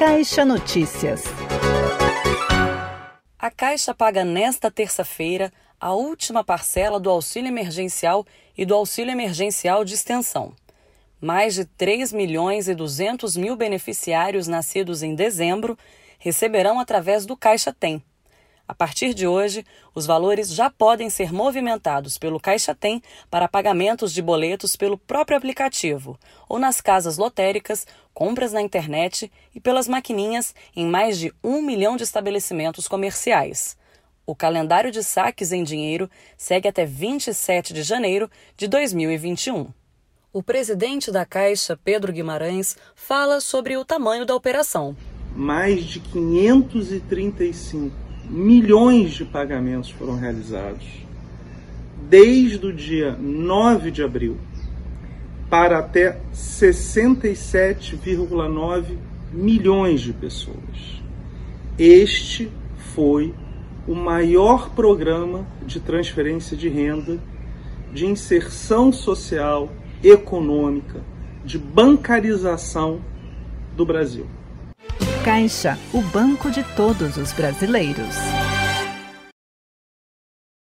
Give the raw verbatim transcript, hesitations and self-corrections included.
Caixa Notícias. A Caixa paga nesta terça-feira a última parcela do auxílio emergencial e do auxílio emergencial de extensão. Mais de três milhões e duzentos mil beneficiários nascidos em dezembro receberão através do Caixa Tem. A partir de hoje, os valores já podem ser movimentados pelo Caixa Tem para pagamentos de boletos pelo próprio aplicativo ou nas casas lotéricas, compras na internet e pelas maquininhas em mais de um milhão de estabelecimentos comerciais. O calendário de saques em dinheiro segue até vinte e sete de janeiro de dois mil e vinte e um. O presidente da Caixa, Pedro Guimarães, fala sobre o tamanho da operação. Mais de quinhentos e trinta e cinco milhões de pagamentos foram realizados desde o dia nove de abril para até sessenta e sete vírgula nove milhões de pessoas. Este foi o maior programa de transferência de renda, de inserção social, econômica, de bancarização do Brasil. Caixa, o banco de todos os brasileiros.